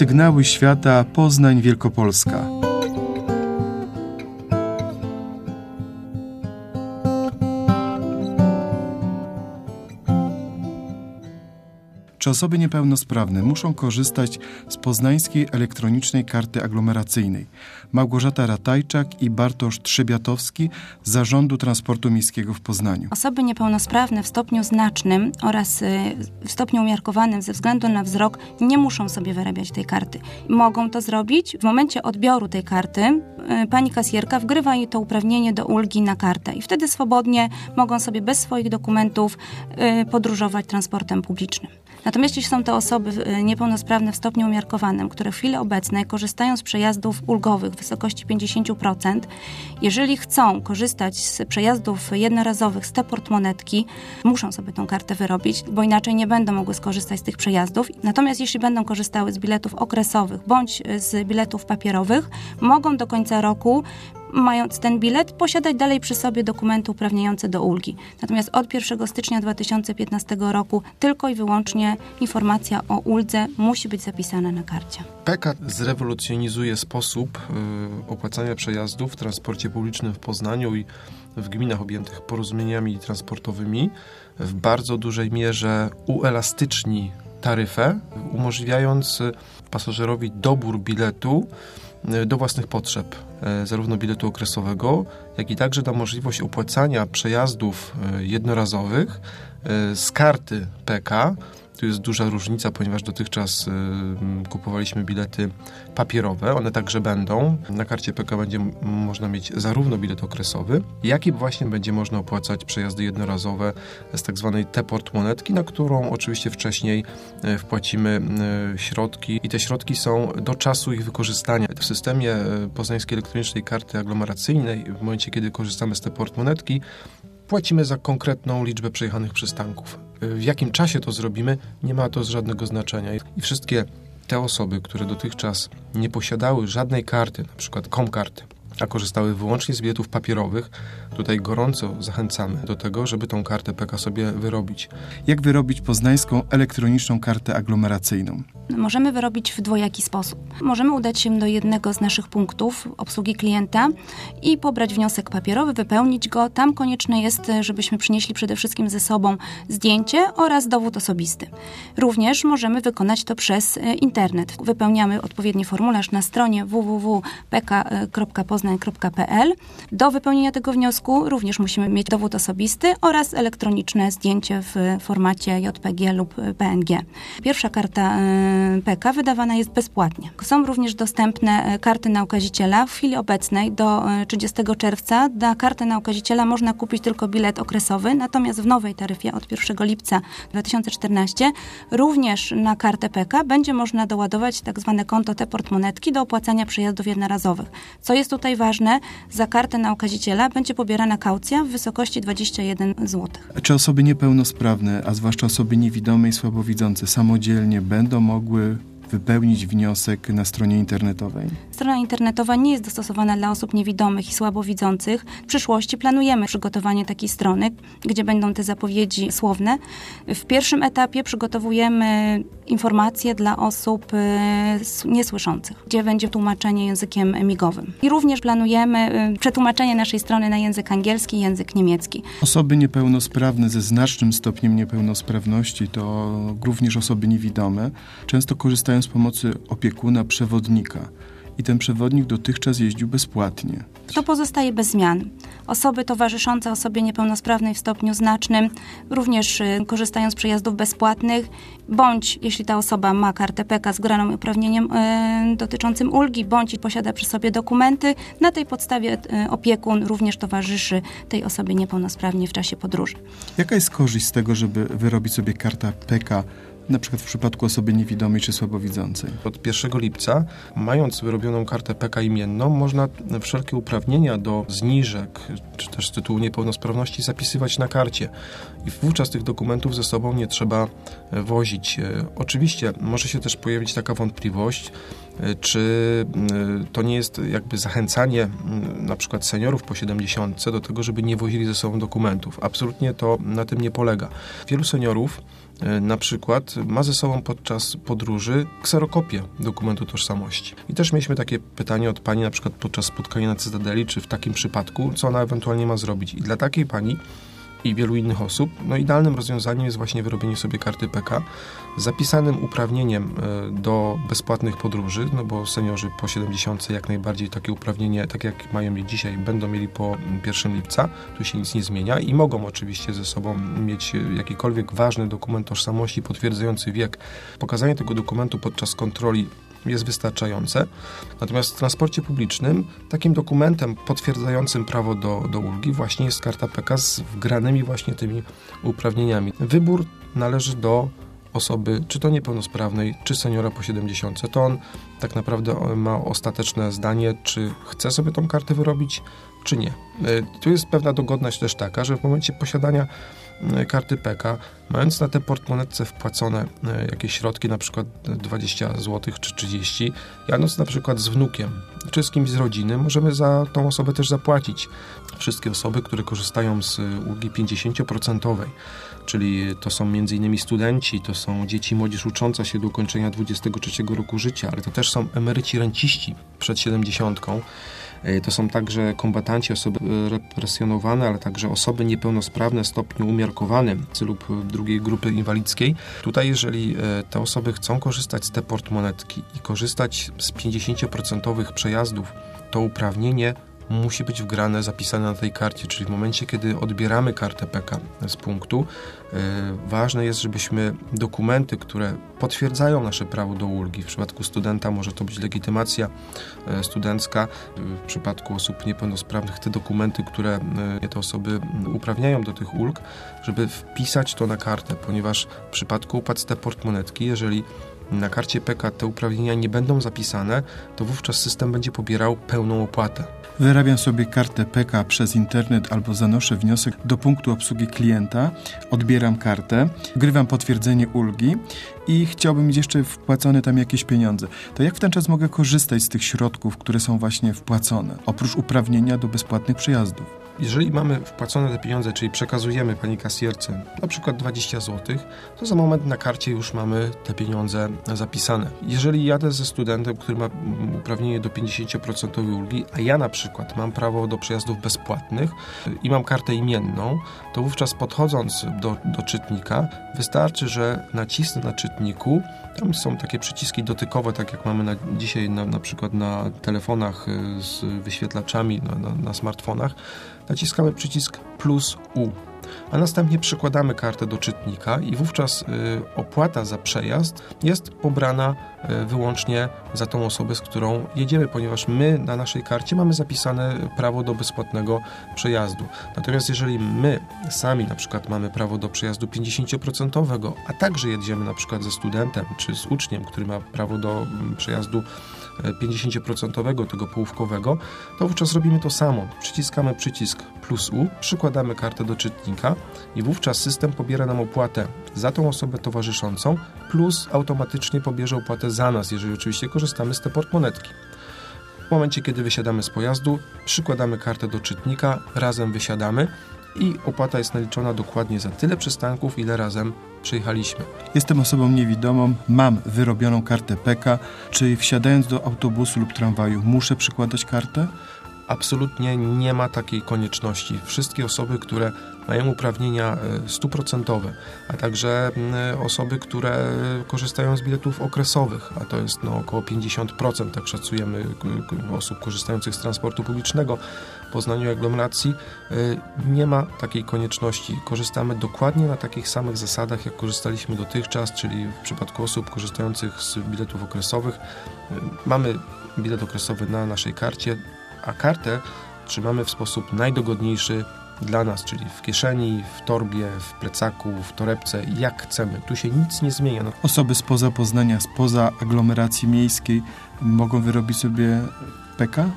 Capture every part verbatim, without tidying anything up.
Sygnały Świata Poznań Wielkopolska. Czy osoby niepełnosprawne muszą korzystać z poznańskiej elektronicznej karty aglomeracyjnej? Małgorzata Ratajczak i Bartosz Trzebiatowski z Zarządu Transportu Miejskiego w Poznaniu. Osoby niepełnosprawne w stopniu znacznym oraz w stopniu umiarkowanym ze względu na wzrok nie muszą sobie wyrabiać tej karty. Mogą to zrobić w momencie odbioru tej karty. Pani kasjerka wgrywa jej to uprawnienie do ulgi na kartę i wtedy swobodnie mogą sobie bez swoich dokumentów podróżować transportem publicznym. Natomiast jeśli są to osoby niepełnosprawne w stopniu umiarkowanym, które w chwili obecnej korzystają z przejazdów ulgowych w wysokości pięćdziesiąt procent, jeżeli chcą korzystać z przejazdów jednorazowych z T-portmonetki, muszą sobie tą kartę wyrobić, bo inaczej nie będą mogły skorzystać z tych przejazdów. Natomiast jeśli będą korzystały z biletów okresowych bądź z biletów papierowych, mogą do końca roku, mając ten bilet, posiadać dalej przy sobie dokumenty uprawniające do ulgi. Natomiast od pierwszego stycznia dwa tysiące piętnastego roku tylko i wyłącznie informacja o uldze musi być zapisana na karcie. P K zrewolucjonizuje sposób y, opłacania przejazdów w transporcie publicznym w Poznaniu i w gminach objętych porozumieniami transportowymi. W bardzo dużej mierze uelastyczni taryfę, umożliwiając pasażerowi dobór biletu do własnych potrzeb, zarówno biletu okresowego, jak i także da możliwość opłacania przejazdów jednorazowych z karty P K. Tu jest duża różnica, ponieważ dotychczas y, kupowaliśmy bilety papierowe. One także będą. Na karcie P K będzie m- można mieć zarówno bilet okresowy, jak i właśnie będzie można opłacać przejazdy jednorazowe z tak zwanej T-portmonetki, na którą oczywiście wcześniej y, wpłacimy y, środki i te środki są do czasu ich wykorzystania. W systemie y, poznańskiej elektronicznej karty aglomeracyjnej, w momencie kiedy korzystamy z T-portmonetki, płacimy za konkretną liczbę przejechanych przystanków. W jakim czasie to zrobimy, nie ma to żadnego znaczenia. I wszystkie te osoby, które dotychczas nie posiadały żadnej karty, na przykład komkarty, a korzystały wyłącznie z biletów papierowych, tutaj gorąco zachęcamy do tego, żeby tą kartę P K sobie wyrobić. Jak wyrobić poznańską elektroniczną kartę aglomeracyjną? Możemy wyrobić w dwojaki sposób. Możemy udać się do jednego z naszych punktów obsługi klienta i pobrać wniosek papierowy, wypełnić go. Tam konieczne jest, żebyśmy przynieśli przede wszystkim ze sobą zdjęcie oraz dowód osobisty. Również możemy wykonać to przez internet. Wypełniamy odpowiedni formularz na stronie w w w kropka p k kropka poznań kropka p l. Do wypełnienia tego wniosku również musimy mieć dowód osobisty oraz elektroniczne zdjęcie w formacie J P G lub P N G. Pierwsza karta P K wydawana jest bezpłatnie. Są również dostępne karty na okaziciela. W chwili obecnej do trzydziestego czerwca na kartę na okaziciela można kupić tylko bilet okresowy, natomiast w nowej taryfie od pierwszego lipca dwa tysiące czternastego również na kartę P K będzie można doładować tak zwane konto T-portmonetki do opłacania przejazdów jednorazowych. Co jest tutaj ważne, za kartę na okaziciela będzie pobierana kaucja w wysokości dwadzieścia jeden złotych. Czy osoby niepełnosprawne, a zwłaszcza osoby niewidome i słabowidzące, samodzielnie będą mogły wypełnić wniosek na stronie internetowej? Strona internetowa nie jest dostosowana dla osób niewidomych i słabowidzących. W przyszłości planujemy przygotowanie takiej strony, gdzie będą te zapowiedzi słowne. W pierwszym etapie przygotowujemy informacje dla osób niesłyszących, gdzie będzie tłumaczenie językiem migowym. I również planujemy przetłumaczenie naszej strony na język angielski i język niemiecki. Osoby niepełnosprawne ze znacznym stopniem niepełnosprawności, to również osoby niewidome, często korzystają z pomocy opiekuna, przewodnika. I ten przewodnik dotychczas jeździł bezpłatnie. To pozostaje bez zmian. Osoby towarzyszące osobie niepełnosprawnej w stopniu znacznym również y, korzystają z przejazdów bezpłatnych, bądź jeśli ta osoba ma kartę P K z wgranym uprawnieniem y, dotyczącym ulgi, bądź posiada przy sobie dokumenty, na tej podstawie y, opiekun również towarzyszy tej osobie niepełnosprawnej w czasie podróży. Jaka jest korzyść z tego, żeby wyrobić sobie kartę P K, na przykład w przypadku osoby niewidomej czy słabowidzącej? Od pierwszego lipca, mając wyrobioną kartę P K imienną, można wszelkie uprawnienia do zniżek, czy też z tytułu niepełnosprawności zapisywać na karcie. I wówczas tych dokumentów ze sobą nie trzeba wozić. Oczywiście może się też pojawić taka wątpliwość, czy to nie jest jakby zachęcanie na przykład seniorów po siedemdziesiątce do tego, żeby nie wozili ze sobą dokumentów. Absolutnie to na tym nie polega. Wielu seniorów na przykład ma ze sobą podczas podróży kserokopię dokumentu tożsamości. I też mieliśmy takie pytanie od pani na przykład podczas spotkania na Cytadeli, czy w takim przypadku, co ona ewentualnie ma zrobić. I dla takiej pani i wielu innych osób, no idealnym rozwiązaniem jest właśnie wyrobienie sobie karty P K z zapisanym uprawnieniem do bezpłatnych podróży, no bo seniorzy po siedemdziesiątce jak najbardziej takie uprawnienie, tak jak mają je dzisiaj, będą mieli po pierwszego lipca, tu się nic nie zmienia i mogą oczywiście ze sobą mieć jakikolwiek ważny dokument tożsamości potwierdzający wiek. Pokazanie tego dokumentu podczas kontroli jest wystarczające. Natomiast w transporcie publicznym takim dokumentem potwierdzającym prawo do, do ulgi właśnie jest karta P K z wgranymi właśnie tymi uprawnieniami. Wybór należy do osoby, czy to niepełnosprawnej, czy seniora po siedemdziesiątce. To on tak naprawdę ma ostateczne zdanie, czy chce sobie tą kartę wyrobić, czy nie. Tu jest pewna dogodność też taka, że w momencie posiadania karty P K, mając na tę portmonetce wpłacone jakieś środki, na przykład dwadzieścia złotych czy trzydzieści, jadąc na przykład z wnukiem, czy z kimś z rodziny, możemy za tą osobę też zapłacić. Wszystkie osoby, które korzystają z ulgi pięćdziesięcioprocentowej, czyli to są między innymi studenci, to są dzieci i młodzież ucząca się do ukończenia dwudziestego trzeciego roku życia, ale to też są emeryci, renciści przed siedemdziesiątką. To są także kombatanci, osoby represjonowane, ale także osoby niepełnosprawne w stopniu umiarkowanym lub drugiej grupy inwalidzkiej. Tutaj, jeżeli te osoby chcą korzystać z tej portmonetki i korzystać z pięćdziesięcioprocentowych przejazdów, to uprawnienie musi być wgrane, zapisane na tej karcie, czyli w momencie, kiedy odbieramy kartę P K z punktu, yy, ważne jest, żebyśmy dokumenty, które potwierdzają nasze prawo do ulgi, w przypadku studenta może to być legitymacja yy, studencka, yy, w przypadku osób niepełnosprawnych te dokumenty, które yy, te osoby uprawniają do tych ulg, żeby wpisać to na kartę, ponieważ w przypadku upadł z te portmonetki, jeżeli na karcie P K te uprawnienia nie będą zapisane, to wówczas system będzie pobierał pełną opłatę. Wyrabiam sobie kartę P K przez internet albo zanoszę wniosek do punktu obsługi klienta, odbieram kartę, wgrywam potwierdzenie ulgi i chciałbym mieć jeszcze wpłacone tam jakieś pieniądze. To jak w ten czas mogę korzystać z tych środków, które są właśnie wpłacone, oprócz uprawnienia do bezpłatnych przejazdów? Jeżeli mamy wpłacone te pieniądze, czyli przekazujemy pani kasjerce na przykład dwadzieścia złotych, to za moment na karcie już mamy te pieniądze zapisane. Jeżeli jadę ze studentem, który ma uprawnienie do pięćdziesięcioprocentowej ulgi, a ja na przykład mam prawo do przejazdów bezpłatnych i mam kartę imienną, to wówczas podchodząc do, do czytnika, wystarczy, że nacisnę na czytniku, tam są takie przyciski dotykowe, tak jak mamy na, dzisiaj na, na przykład na telefonach z wyświetlaczami, na, na, na smartfonach, naciskamy przycisk plus U, a następnie przykładamy kartę do czytnika i wówczas y, opłata za przejazd jest pobrana y, wyłącznie za tą osobę, z którą jedziemy, ponieważ my na naszej karcie mamy zapisane prawo do bezpłatnego przejazdu. Natomiast jeżeli my sami na przykład mamy prawo do przejazdu pięćdziesięcioprocentowego, a także jedziemy na przykład ze studentem czy z uczniem, który ma prawo do mm, przejazdu pięćdziesięcioprocentowego, tego połówkowego, to wówczas robimy to samo. Przyciskamy przycisk plus U, przykładamy kartę do czytnika i wówczas system pobiera nam opłatę za tą osobę towarzyszącą, plus automatycznie pobierze opłatę za nas, jeżeli oczywiście korzystamy z tej portmonetki. W momencie, kiedy wysiadamy z pojazdu, przykładamy kartę do czytnika, razem wysiadamy i opłata jest naliczona dokładnie za tyle przystanków, ile razem przejechaliśmy. Jestem osobą niewidomą, mam wyrobioną kartę P K. Czy wsiadając do autobusu lub tramwaju muszę przykładać kartę? Absolutnie nie ma takiej konieczności. Wszystkie osoby, które mają uprawnienia stuprocentowe, a także osoby, które korzystają z biletów okresowych, a to jest no, około pięćdziesiąt procent, tak szacujemy, osób korzystających z transportu publicznego w Poznaniu i aglomeracji, nie ma takiej konieczności. Korzystamy dokładnie na takich samych zasadach, jak korzystaliśmy dotychczas, czyli w przypadku osób korzystających z biletów okresowych mamy bilet okresowy na naszej karcie, a kartę trzymamy w sposób najdogodniejszy dla nas, czyli w kieszeni, w torbie, w plecaku, w torebce, jak chcemy. Tu się nic nie zmienia. No. Osoby spoza Poznania, spoza aglomeracji miejskiej mogą wyrobić sobie P K?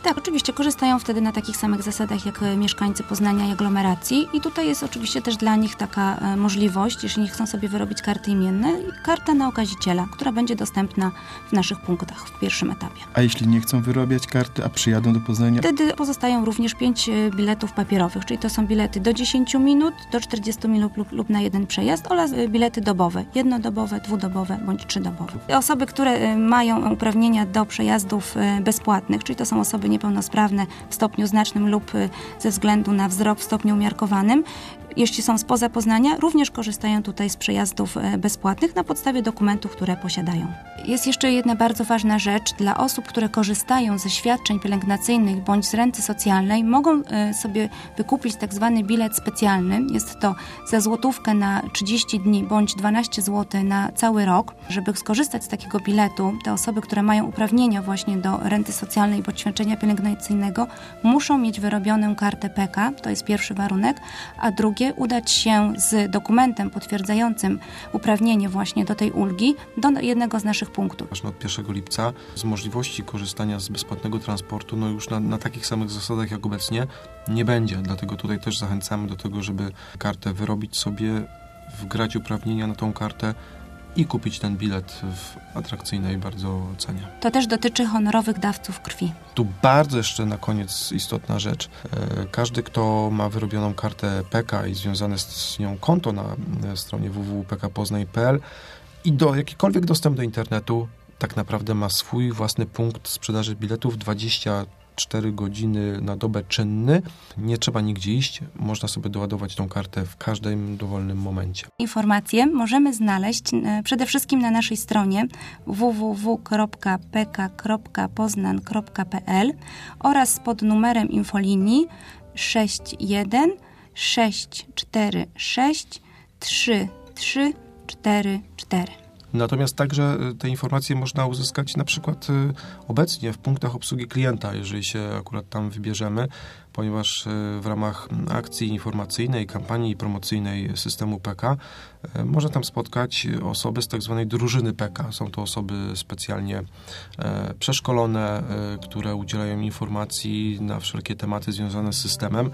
Tak, oczywiście korzystają wtedy na takich samych zasadach jak mieszkańcy Poznania i aglomeracji i tutaj jest oczywiście też dla nich taka e, możliwość, jeśli nie chcą sobie wyrobić karty imienne, karta na okaziciela, która będzie dostępna w naszych punktach w pierwszym etapie. A jeśli nie chcą wyrabiać karty, a przyjadą do Poznania? Wtedy pozostają również pięć biletów papierowych, czyli to są bilety do dziesięciu minut, do czterdziestu minut lub, lub na jeden przejazd oraz bilety dobowe, jednodobowe, dwudobowe bądź trzydobowe. Osoby, które mają uprawnienia do przejazdów bezpłatnych, czyli to są osoby niepełnosprawne w stopniu znacznym lub ze względu na wzrok w stopniu umiarkowanym, jeśli są spoza Poznania, również korzystają tutaj z przejazdów bezpłatnych na podstawie dokumentów, które posiadają. Jest jeszcze jedna bardzo ważna rzecz. Dla osób, które korzystają ze świadczeń pielęgnacyjnych bądź z renty socjalnej, mogą sobie wykupić tak zwany bilet specjalny. Jest to za złotówkę na trzydzieści dni bądź dwanaście złotych na cały rok. Żeby skorzystać z takiego biletu, te osoby, które mają uprawnienia właśnie do renty socjalnej bądź świadczenia pielęgnacyjnego, muszą mieć wyrobioną kartę P K, to jest pierwszy warunek, a drugie udać się z dokumentem potwierdzającym uprawnienie właśnie do tej ulgi do jednego z naszych punktów. Aż od pierwszego lipca z możliwości korzystania z bezpłatnego transportu no już na, na takich samych zasadach jak obecnie nie będzie. Dlatego tutaj też zachęcamy do tego, żeby kartę wyrobić sobie, wgrać uprawnienia na tą kartę i kupić ten bilet w atrakcyjnej bardzo cenie. To też dotyczy honorowych dawców krwi. Tu bardzo jeszcze na koniec istotna rzecz. Każdy, kto ma wyrobioną kartę P K i związane z nią konto na stronie w w w kropka p k poznań kropka p l i do jakikolwiek dostęp do internetu, tak naprawdę ma swój własny punkt sprzedaży biletów dwadzieścia cztery godziny na dobę czynny. Nie trzeba nigdzie iść. Można sobie doładować tą kartę w każdym dowolnym momencie. Informacje możemy znaleźć przede wszystkim na naszej stronie w w w kropka p k kropka poznań kropka p l oraz pod numerem infolinii sześć jeden sześć cztery sześć trzy trzy cztery cztery. Natomiast także te informacje można uzyskać na przykład obecnie w punktach obsługi klienta, jeżeli się akurat tam wybierzemy, ponieważ w ramach akcji informacyjnej, kampanii promocyjnej systemu P K można tam spotkać osoby z tak zwanej drużyny P K. Są to osoby specjalnie przeszkolone, które udzielają informacji na wszelkie tematy związane z systemem.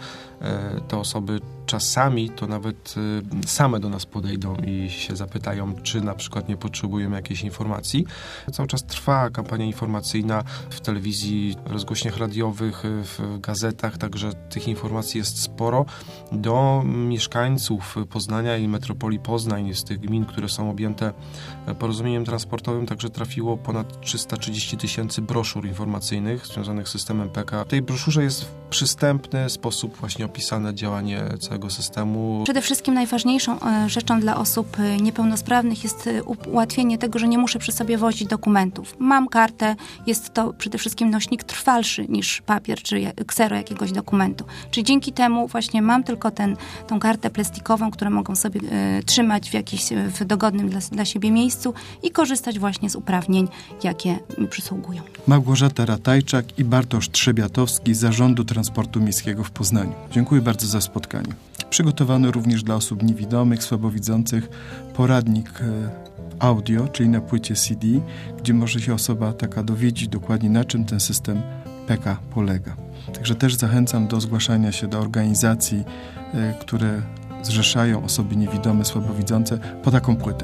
Te osoby czasami to nawet same do nas podejdą i się zapytają, czy na przykład nie potrzebujemy jakiejś informacji. Cały czas trwa kampania informacyjna w telewizji, rozgłośniach radiowych, w gazetach, także tych informacji jest sporo. Do mieszkańców Poznania i metropolii Poznań, z tych gmin, które są objęte porozumieniem transportowym, także trafiło ponad trzysta trzydzieści tysięcy broszur informacyjnych związanych z systemem P K. W tej broszurze jest w przystępny sposób właśnie opisane działanie całego systemu. Przede wszystkim najważniejszą rzeczą dla osób niepełnosprawnych jest ułatwienie tego, że nie muszę przy sobie wozić dokumentów. Mam kartę, jest to przede wszystkim nośnik trwalszy niż papier czy ksero jakiegoś dokumentu. Czyli dzięki temu właśnie mam tylko ten, tą kartę plastikową, którą mogą sobie y, trzymać w jakimś w dogodnym dla, dla siebie miejscu i korzystać właśnie z uprawnień, jakie mi przysługują. Małgorzata Ratajczak i Bartosz Trzebiatowski z Zarządu Transportu Miejskiego w Poznaniu. Dziękuję bardzo za spotkanie. Przygotowano również dla osób niewidomych, słabowidzących poradnik audio, czyli na płycie C D, gdzie może się osoba taka dowiedzieć dokładnie, na czym ten system P K polega. Także też zachęcam do zgłaszania się do organizacji, które zrzeszają osoby niewidome, słabowidzące po taką płytę.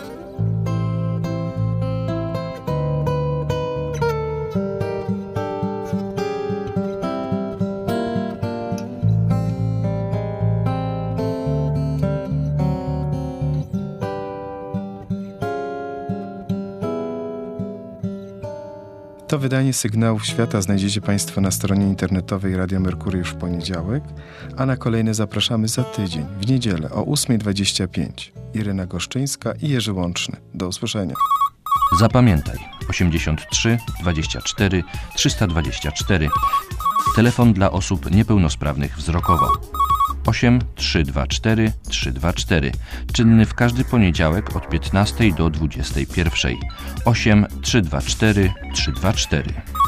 To wydanie Sygnałów Świata znajdziecie Państwo na stronie internetowej Radia Merkury już w poniedziałek, a na kolejne zapraszamy za tydzień, w niedzielę o ósma dwadzieścia pięć. Iryna Goszczyńska i Jerzy Łączny. Do usłyszenia. Zapamiętaj osiemdziesiąt trzy dwadzieścia cztery trzysta dwadzieścia cztery. Telefon dla osób niepełnosprawnych wzrokowo. osiem trzy dwa cztery trzy dwa cztery. Czynny w każdy poniedziałek od piętnastej do dwudziestej pierwszej. osiem trzy dwa cztery trzy dwa cztery.